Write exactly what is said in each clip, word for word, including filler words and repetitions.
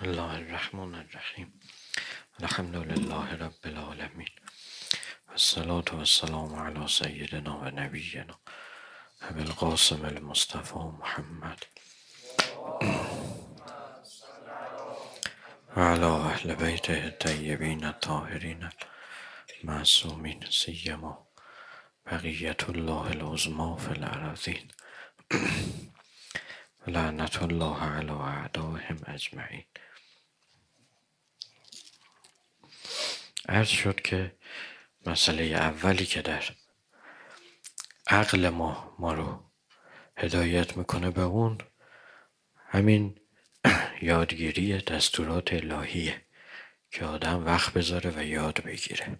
الله الرحمن الرحیم. الحمد لله رب العالمین و الصلاة و السلام علی سیدنا و نبینا ابی القاسم المصطفى محمد و علی اهل بیته الطیبین الطاهرین المعصومین سیما بقیة الله العظمی فی الارضین لعنت الله علی اعدائهم اجمعین. عرض شد که مسئله اولی که در عقل ما ما رو هدایت میکنه به اون همین یادگیری دستورات الهیه که آدم وقت بذاره و یاد بگیره.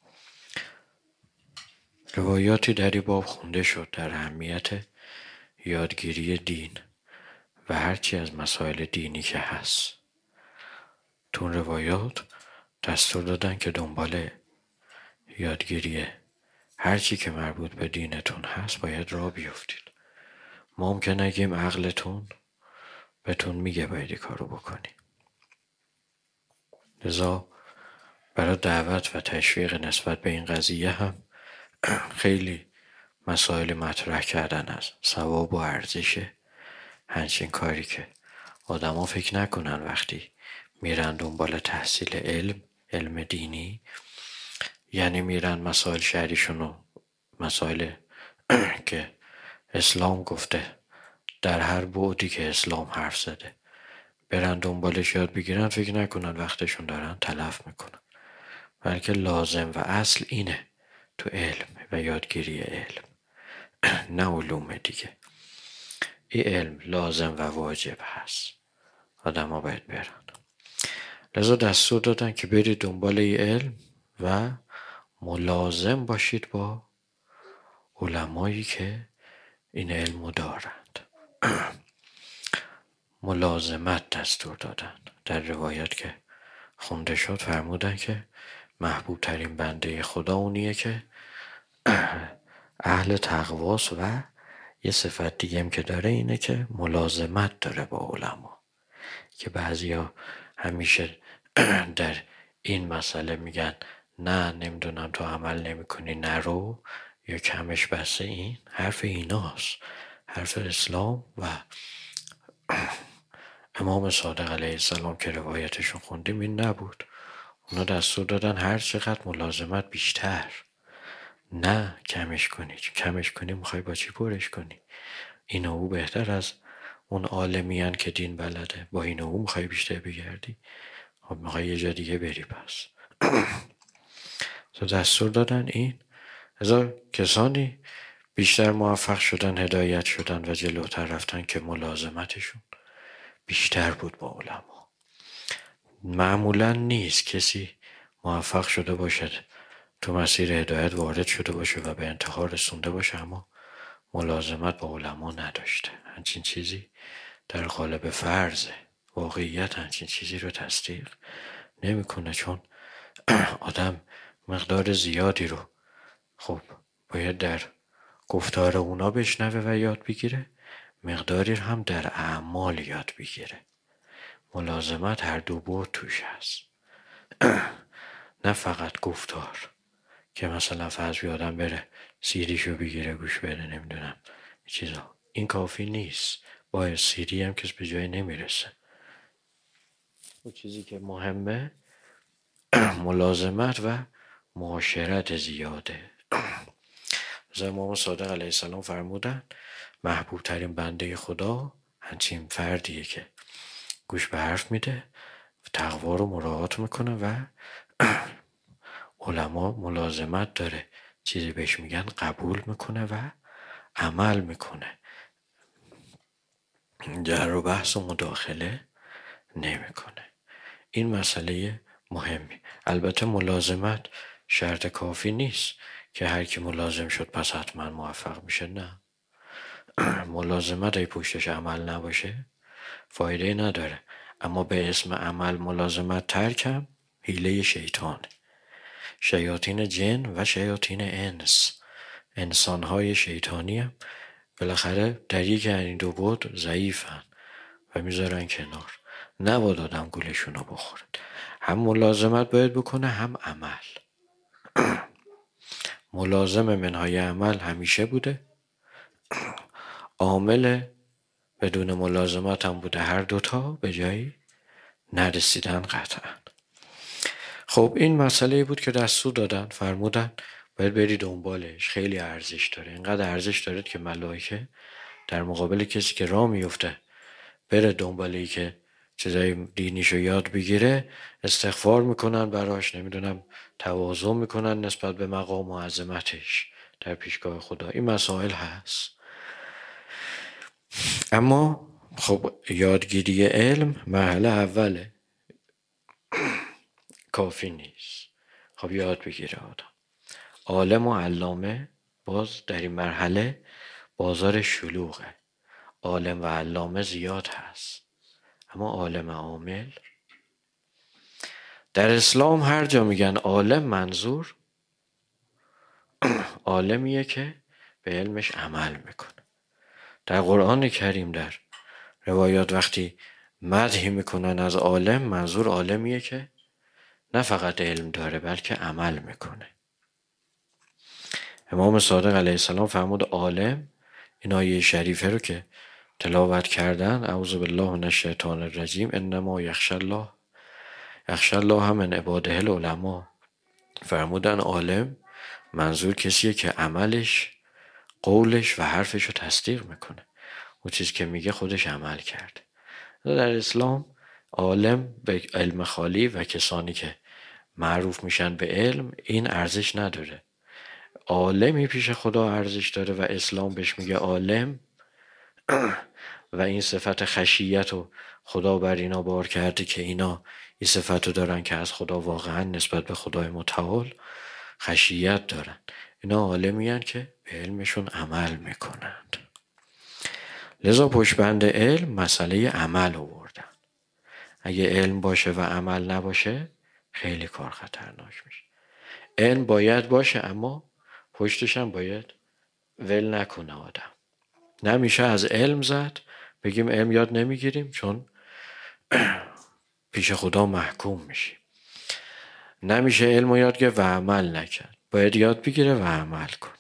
روایاتی در این باب خونده شد در اهمیت یادگیری دین و هرچی از مسائل دینی که هست. تو اون روایات دستور دادن که دنبال یادگیری هرچی که مربوط به دینتون هست باید راه بیفتید. ممکنه نگیم عقلتون بهتون میگه باید کارو بکنی. لذا برای دعوت و تشویق نسبت به این قضیه هم خیلی مسائل مطرح کردن از ثواب و ارزش همچین کاری که آدم ها فکر نکنن وقتی میرن دنبال تحصیل علم علم دینی یعنی میرن مسائل شرعیشون و مسائل که اسلام گفته در هر بعدی که اسلام حرف زده برن دنبالش یاد بگیرن، فکر نکنن وقتشون دارن تلف میکنن، بلکه لازم و اصل اینه تو علم و یادگیری علم نه علوم دیگه. این علم لازم و واجب هست، آدم ها باید برن. لذا دستور دادن که برید دنبال این علم و ملازم باشید با علمایی که این علمو دارند. ملازمت دستور دادن. در روایت که خونده شد فرمودن که محبوب ترین بنده خدا اونیه که اهل تقواست و یه صفت دیگه هم که داره اینه که ملازمت داره با علما، که بعضیا همیشه در این مسئله میگن نه نمیدونم تو عمل نمی کنی نرو یا کمش بسه. این حرف ایناست، حرف اسلام و امام صادق علیه السلام که روایتشون خوندیم این نبود. اونا دستور دادن هر چقدر ملازمت بیشتر، نه کمش کنی. کمش کنی میخوای با چی پرش کنی؟ این او بهتر از اون عالمیان که دین بلده، با این او میخوای بیشتر بگردی، خب میخوای یه جا دیگه بری. پس تو دستور دادن این هزار کسانی بیشتر موفق شدن، هدایت شدن و جلوتر رفتن که ملازمتشون بیشتر بود با علما. معمولا نیست کسی موفق شده باشد تو مسیر هدایت وارد شده باشه و به انتها رسونده باشه اما ملازمت با علما نداشته. همچین چیزی در قالب فرضه. واقعیت همچین چیزی رو تصدیق نمیکنه، چون آدم مقدار زیادی رو خب باید در گفتار اونا بشنوه و یاد بگیره، مقداری هم در اعمال یاد بگیره. ملازمت هر دو بود توش هست، نه فقط گفتار که مثلا فرض آدم بره سیریشو بگیره گوش بده نمیدونم چیزا. این کافی نیست، باید سیری هم کس به جای نمیرسه. اون چیزی که مهمه ملازمت و معاشرت زیاده. از امام صادق علیه السلام فرمودن محبوب ترین بنده خدا همچین فردیه که گوش به حرف میده، تقوا رو مراعات میکنه و علما ملازمت داره، چیزی بهش میگن قبول میکنه و عمل میکنه، جر و بحث و مداخله نمیکنه. این مسئله مهمی. البته ملازمت شرط کافی نیست که هر کی ملازم شد پس حتما موفق میشه، نه. ملازمت ای پشتش عمل نباشه فایده نداره، اما به اسم عمل ملازمت ترکم حیله شیطانه. شیاطین جن و شیاطین انس، انسانهای شیطانی هم بالاخره در یک این دو بود ضعیفن و میذارن کنار. نباید آدم گولشون رو بخوره. هم ملازمت باید بکنه هم عمل. ملازم منهای عمل همیشه بوده، عامل بدون ملازمت هم بوده. هر دوتا به جایی نرسیدن قطعا. خب این مسئله بود که دستور دادن، فرمودن باید بری دنبالش، خیلی ارزش داره. اینقدر ارزش داره که ملائکه در مقابل کسی که راه میفته بره دنبالی که چیزای دینیشو یاد بگیره استغفار میکنن براش، نمیدونم تواضع میکنن نسبت به مقام و عظمتش در پیشگاه خدا. این مسائل هست. اما خب یادگیری علم مرحله اوله، کافی نیست. خب یاد بگیره آدم. عالم و علامه باز در این مرحله بازار شلوغه. عالم و علامه زیاد هست، اما عالم عامل در اسلام هر جا میگن عالم، منظور عالمیه که به علمش عمل میکنه. در قرآن کریم در روایات وقتی مدحی میکنن از عالم، منظور عالمیه که نه فقط علم داره بلکه عمل میکنه. امام صادق علیه السلام فرمود عالم، این آیه شریفه رو که تلاوت کردن، اعوذ بالله من الشیطان الرجیم، انما یخشی الله یخشی الله من عباده العلماء، فرمودن عالم منظور کسیه که عملش، قولش و حرفش رو تصدیق میکنه. اون چیز که میگه خودش عمل کرده. در اسلام عالم به علم خالی و کسانی که معروف میشن به علم این ارزش نداره. عالمی پیش خدا ارزش داره و اسلام بهش میگه عالم و این صفت خشیت رو خدا بر اینا بار کرده که اینا این صفت رو دارن که از خدا واقعا نسبت به خدای متعال خشیت دارن. اینا عالمی هن که به علمشون عمل میکنند. لذا پشتبند علم مسئله عمل آوردن. اگه علم باشه و عمل نباشه خیلی کار خطرناک میشه. علم باید باشه اما پشتش هم باید ول نکنه آدم. نمیشه از علم زد بگیم علم یاد نمیگیریم چون پیش خدا محکوم میشیم. نمیشه علم یاد گرفت و عمل نکرد. باید یاد بگیره و عمل کنه.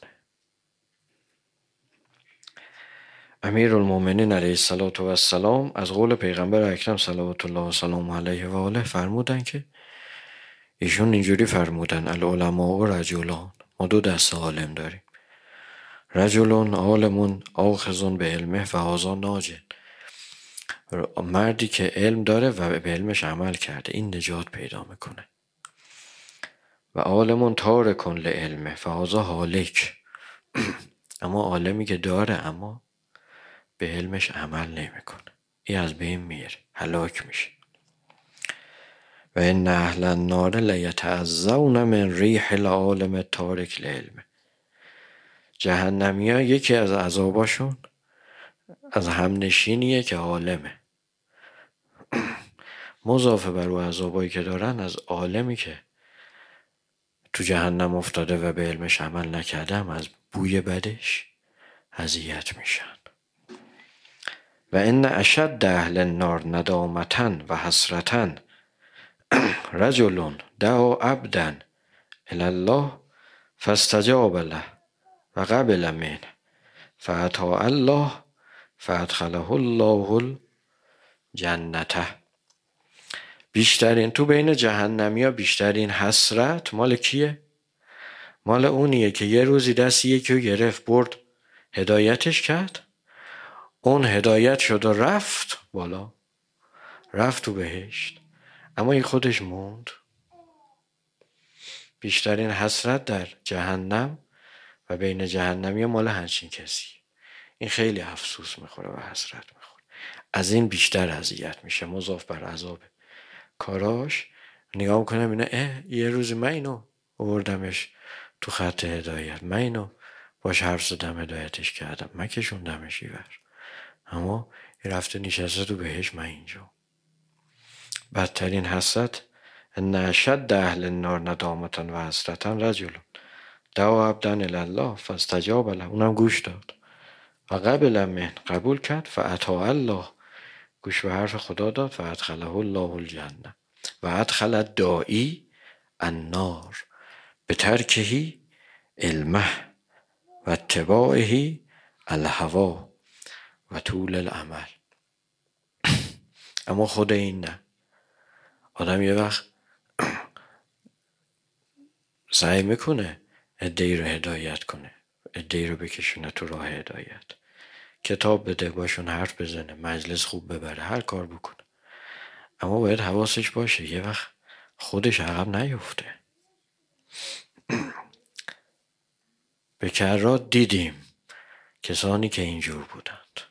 امیرالمومنین علیه السلام از قول پیغمبر اکرم صلوات الله و سلام علیه و آله فرمودن که ایشون اینجوری فرمودن العلماء و رجلان، ما دو دسته عالم داریم. رجلون عالمون آخذون به علمه و هذا ناجن، مردی که علم داره و به علمش عمل کرده این نجات پیدا میکنه. و عالمون تارکن لعلمه و هذا هالک، اما عالمی که داره اما به علمش عمل نمیکنه این از بین میره، هلاک میشه. و ان اهل النار لیتعذون من ریح العالم تارک لعلمه، جهنمی ها یکی از عذاباشون از همنشینیه که عالمه. مضافه بر او عذابایی که دارن از عالمی که تو جهنم افتاده و به علمش عمل نکرده هم از بوی بدش اذیت میشن. و ان اشد اهل النار ندامتن و حسرتن رجل دعا عبدا الی الله فاستجاب له و قبل منه فاطاع الله فادخله الله الجنته. بیشترین تو بین جهنمی ها بیشترین حسرت مال کیه؟ مال اونیه که یه روزی دست یکی رو گرفت برد هدایتش کرد، اون هدایت شد و رفت بالا، رفت تو بهشت، اما این خودش موند. بیشترین حسرت در جهنم و بین جهنمی مال همچین کسی. این خیلی افسوس میخوره و حسرت میخوره. از این بیشتر اذیت میشه مضاف بر عذاب کاراش. نگاه میکنم اینا اه یه روزی من اینو آوردمش تو خط هدایت، من اینو باش حرف زدم هدایتش کردم، من کشوندمش ایور، اما این رفته نشسته تو بهش، من اینجا. بدترین حسرت ان اشد اهل النار ندامتا و حسرتا رجل دعا عبدا الی الله فاستجاب له، اونم گوش داد و قبل من قبول کرد فاطاع الله گوش به حرف خدا داد و ادخله الله الجنه و ادخل الداعی النار به ترکهی علمه و اتباعهی الهوا و طول العمل. اما خود این نه. آدم یه وقت سعی میکنه عده‌ای رو هدایت کنه، عده‌ای رو بکشونه تو راه هدایت، کتاب بده، باشون حرف بزنه، مجلس خوب ببره، هر کار بکنه، اما باید حواسش باشه یه وقت خودش عقب نیفته. به کرات دیدیم کسانی که اینجور بودند،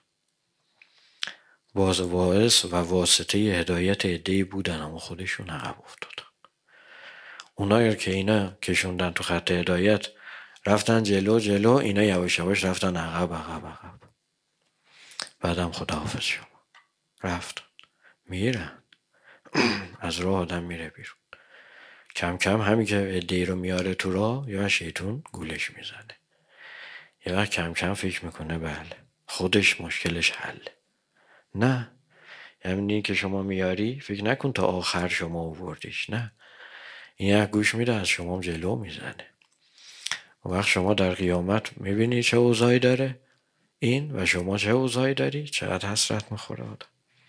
باز واعظ و واسطه هدایت عده‌ای بودن اما خودشون عقب افتادن. اونایی که اینا کشوندن تو خط هدایت رفتن جلو جلو، اینا یواش یواش رفتن عقب عقب عقب. بعدم خداحافظ شما رفتن، میرن از راه آدم میره بیرون. کم کم همین که عده‌ای رو میاره تو راه یا شیطون گولش میزنه، یه وقت کم کم فکر میکنه بله خودش مشکلش حله. نه، یعنی که شما میاری فکر نکن تا آخر شما آوردیش، نه، این یک گوش میده از شما جلو میزنه. اون وقت شما در قیامت میبینی چه اوضاعی داره این و شما چه اوضاعی داری، چقدر حسرت میخوره آدم.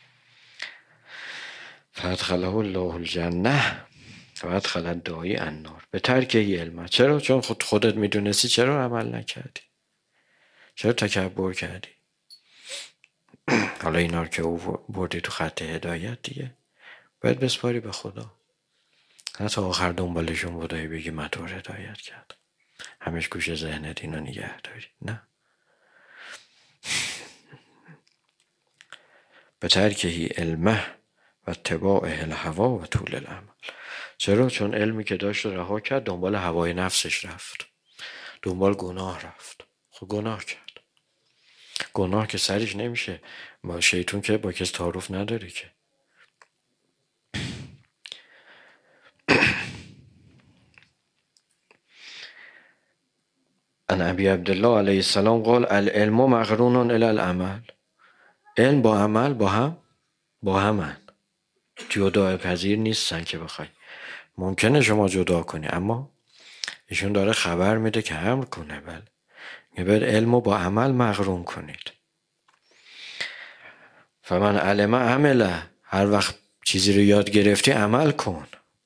فادخله الله الجنه و ادخل الداعی النار به ترکهی علمه. چرا؟ چون خود خودت میدونستی، چرا عمل نکردی؟ چرا تکبر کردی؟ حالا اینا رو که بردی تو خط هدایت دیگه باید بسپاری به خدا. حتی آخر دنبالشون بودایی بگی من تو هدایت کردم، همش گوش ذهنت اینو نگه داری. نه، به ترکهی علمه و اتباعه الهوا و طول العمل. چرا؟ چون علمی که داشت رها کرد، دنبال هوای نفسش رفت، دنبال گناه رفت. خب گناه کرد، گناه که سرش نمیشه، ما شیطون که با کس تعارف نداره که. ان ابی عبدالله علیه السلام قال العلم مقرون الی العمل. علم با عمل با هم با همن، جدا پذیر نیستن که بخوای. ممکنه شما جدا کنی، اما ایشون داره خبر میده که امر کنه. بله، میگه علمو با عمل مقرون کنید. فمن علم عمله، هر وقت چیزی رو یاد گرفتی عمل کن،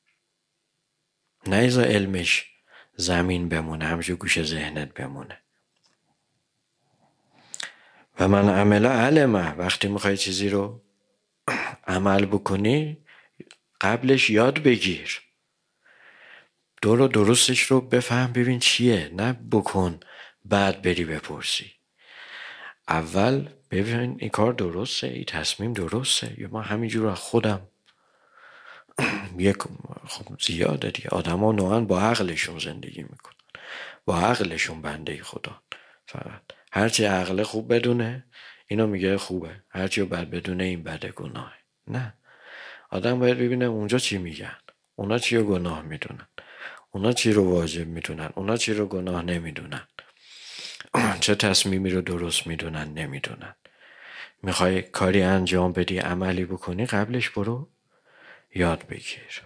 نه ایزا علمش زمین بمونه، همچون گوش ذهنت بمونه. و من عمل علمه، وقتی میخوای چیزی رو عمل بکنی قبلش یاد بگیر، دور و درستش رو بفهم، ببین چیه، نه بکن بعد بری بپرسی. اول ببین این کار درسته، این تصمیم درسته، یا من همینجور خودم یک خب زیاده دیگه. آدم ها نوعاً با عقلشون زندگی میکنن، با عقلشون بنده خدا. فقط هرچی عقل خوب بدونه اینو میگه خوبه، هرچی رو بد بدونه این بده، گناهه. نه، آدم باید ببینه اونجا چی میگن، اونا چی رو گناه میدونن، اونا چی رو واجب میدونن، اونا چی رو گناه نمیدونن، چه تصمیمی رو درست میدونن نمیدونن. میخوای کاری انجام بدی، عملی بکنی، قبلش برو یاد بگیر.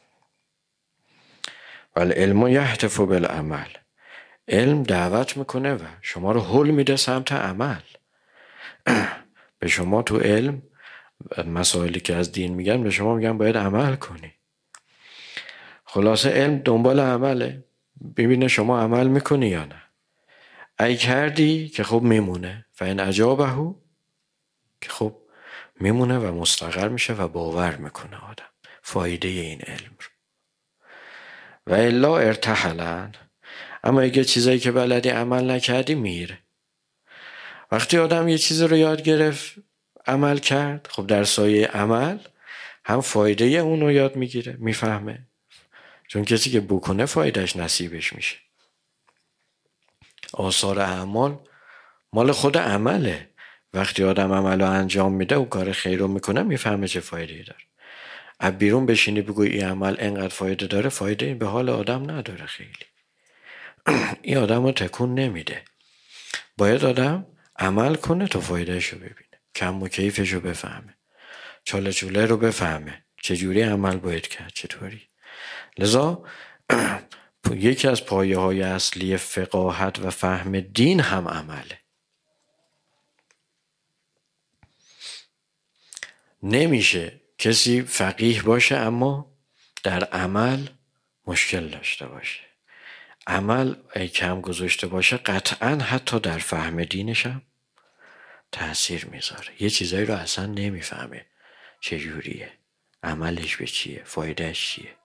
والعلم یهتف بالعمل، علم دعوت میکنه و شما رو هل میده سمت عمل. به شما تو علم مسائلی که از دین میگن به شما میگن باید عمل کنی. خلاصه علم دنبال عمله، ببینه شما عمل میکنی یا نه. ای کردی که خب میمونه، فین اجابهو که خب میمونه و مستقر میشه و باور میکنه آدم فایده این علم رو. و الا ارتحلن، اما اگه چیزایی که بلدی عمل نکردی میره. وقتی آدم یه چیز رو یاد گرفت عمل کرد، خب در سایه عمل هم فایده اون رو یاد میگیره، میفهمه، چون کسی که بکنه فایدهش نصیبش میشه. آثار اعمال مال خود عمله. وقتی آدم عمل رو انجام میده و کار خیر رو میکنه میفهمه چه فایده داره. از بیرون بشینی بگوی این عمل انقدر فایده داره، فایده این به حال آدم نداره خیلی. این آدم رو تکون نمیده. باید آدم عمل کنه تا فایدهش رو ببینه، کم و کیفش رو بفهمه. چاله چوله رو بفهمه چجوری عمل باید کرد، چطوری. لذا یکی از پایه های اصلی فقاهت و فهم دین هم عمله. نمیشه کسی فقیه باشه اما در عمل مشکل داشته باشه. عمل ای کم گذاشته باشه قطعا حتی در فهم دینش هم تأثیر میذاره. یه چیزایی رو اصلا نمیفهمه چجوریه، عملش به چیه، فایدهش چیه،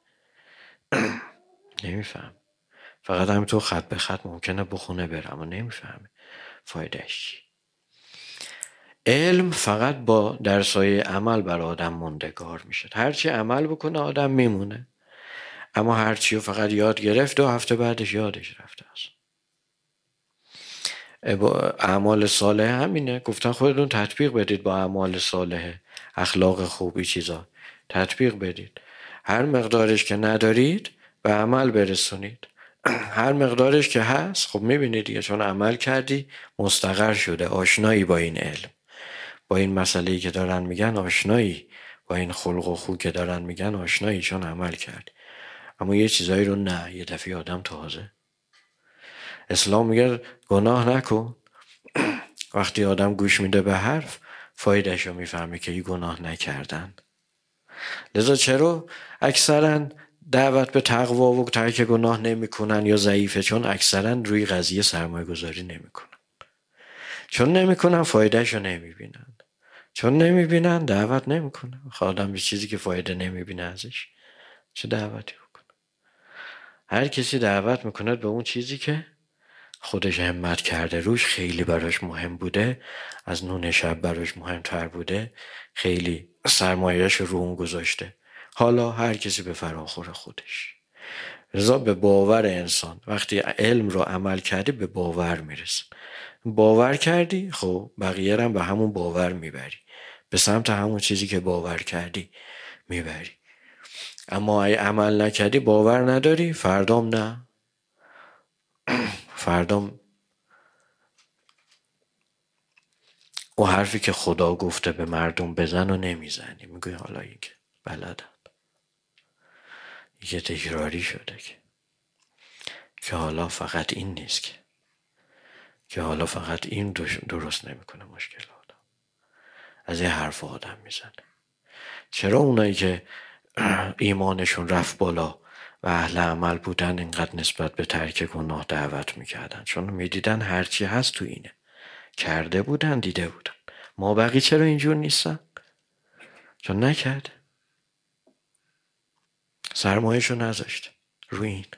نمیفهم. فقط همینطور خط به خط ممکنه بخونه بره اما نمیفهمه فایدهش چیه. علم فقط با درسای عمل بر آدم موندگار میشه. هرچی عمل بکنه آدم میمونه، اما هرچی رو فقط یاد گرفت دو هفته بعدش یادش رفته است. اعمال صالح همینه، گفتن خودتون تطبیق بدید با اعمال صالح، اخلاق خوبی چیزا تطبیق بدید. هر مقدارش که ندارید به عمل برسونید، هر مقدارش که هست خب میبینید دیگه، چون عمل کردی مستقر شده، آشنایی با این علم، با این مسئله‌ای که دارن میگن آشنایی، با این خلق و خو که دارن میگن آشنایی، چون عمل کردی. اما یه چیزایی رو نه، یه دفعه آدم تازه. اسلام میگه گناه نکن. وقتی آدم گوش میده به حرف فایدهش رو میفهمه که این گناه نکردن. لذا چرا اکثرا دعوت به تقوا و ترک گناه نمیکنن یا ضعیفه؟ چون اکثرا روی قضیه سرمایه گذاری نمیکنن. چون نمیکنن فایدهش رو نمیبینن. چون نمیبینن دعوت نمیکنن. آدم به چیزی که فایده نمیبینه ازش چه دعوتی بکنه؟ هر کسی دعوت میکنه به اون چیزی که خودش همت کرده روش، خیلی براش مهم بوده، از نون شب براش مهمتر بوده، خیلی سرمایه‌اش رو اون گذاشته. حالا هر کسی به فراخور خودش. رضا به باور انسان، وقتی علم رو عمل کردی به باور میرسه. باور کردی خب بقیه رو هم به همون باور میبری، به سمت همون چیزی که باور کردی میبری. اما ای عمل نکردی، باور نداری، فردام نه، فردام او حرفی که خدا گفته به مردم بزن و نمیزنی، میگوی حالا این که بلدن، یه تکراری شده که که حالا فقط این نیست که که حالا فقط این درست نمیکنه مشکل آدم، از این حرف آدم میزنه. چرا اونایی که ایمانشون رفت بالا و اهل عمل بودن اینقدر نسبت به ترک گناه دعوت میکردن؟ چون میدیدن هرچی هست تو اینه، کرده بودن، دیده بودن. ما بقی چرا اینجور نیستن؟ چون نکرده، سرمایه‌شو نذاشته روی این.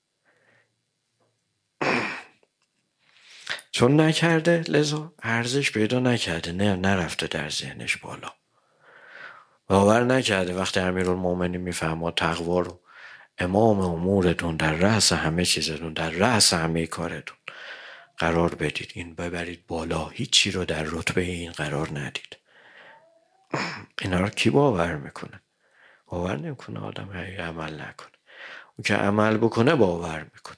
چون نکرده لذا ارزش پیدا نکرده، نه نرفته در ذهنش بالا، باور نکرده. وقتی امیرالمومنین میفهمه تقوا رو امام امورتون، در رأس همه چیزتون، در رأس همه کارتون قرار بدید، این ببرید بالا، هیچی رو در رتبه این قرار ندید. اینا رو کی باور میکنه؟ باور نمیکنه آدم عمل نکنه. اون که عمل بکنه باور میکنه.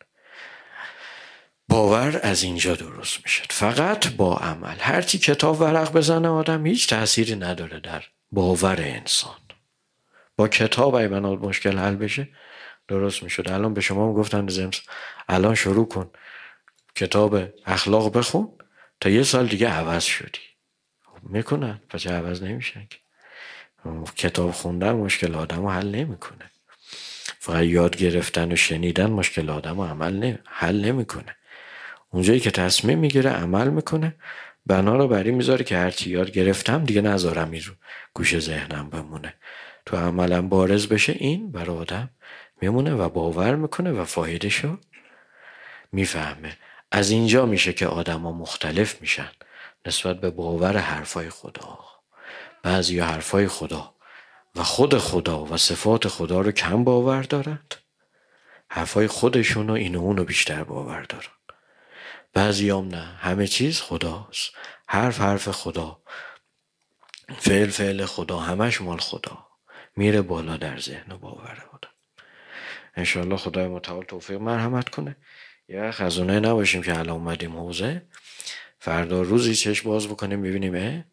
باور از اینجا درست میشه، فقط با عمل. هرچی کتاب ورق بزنه آدم هیچ تأثیری نداره در باور انسان. با کتاب ای بنا مشکل حل بشه درست میشد. الان به شما گفتن زمس الان شروع کن کتاب اخلاق بخون تا یه سال دیگه عوض شدی. میکنن پس عوض نمیشن که. کتاب خوندن مشکل آدمو حل نمیکنه. فقط یاد گرفتن و شنیدن مشکل آدمو عمل نه حل نمیکنه. اونجایی که تصمیم میگیره عمل میکنه، بنا رو بری میذاره که هرچی یاد گرفتم دیگه نذارم این رو گوش ذهنم بمونه، تو عملم بارز بشه، این برای آدم میمونه و باور میکنه و فایدهشو میفهمه. از اینجا میشه که آدم ها مختلف میشن نسبت به باور حرفای خدا. بعضی حرفای خدا و خود خدا و صفات خدا رو کم باور دارند، حرفای خودشون و این و اون رو بیشتر باور دارن. بعضی هم نه، همه چیز خداست، حرف حرف خدا، فعل فعل خدا، همش مال خدا، میره بالا در ذهن و باور آدم. انشاءالله خدای متعال توفیق مرحمت کنه. یه خزونه نباشیم که الان اومدیم حوزه، فردا روزی چشم باز بکنیم ببینیم اه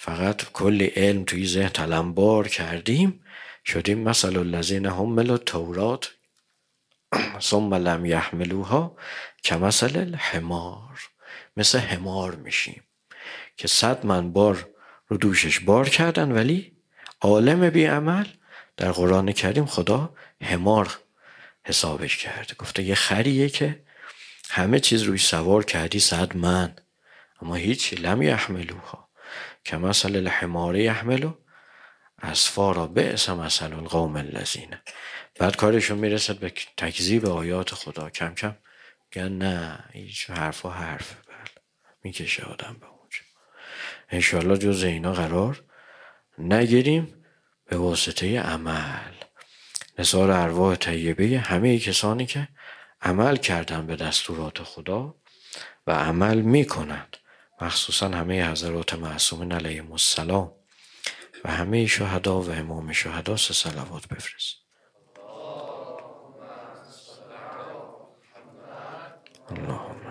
فقط کلی علم توی ذهن تلمبار کردیم، شدیم مثل الذین حملوا التوراة ثم لم یحملوها کمثل الحمار. مثل حمار میشیم که صد من بار رو دوشش بار کردن ولی عالم بی عمل. در قرآن کریم خدا حمار حسابش کرده، گفته یه خریه که همه چیز روی سوار کردی صد من اما هیچی. لم یحملوها کمثل الحمار یحملو اسفارا بئس مثل القوم الذین. بعد کارشون میرسد به تکذیب آیات خدا، کم کم میگن نه هیچ حرف و حرف بله میکشه آدم به اونجا. انشاءالله جز اینا قرار نگیریم به واسطه عمل. نثار ارواح طیبه همه کسانی که عمل کردن به دستورات خدا و عمل میکنند، مخصوصا همه حضرات معصومین علیهم السلام و همه شهدا و امام شهدا سه صلوات بفرست. الله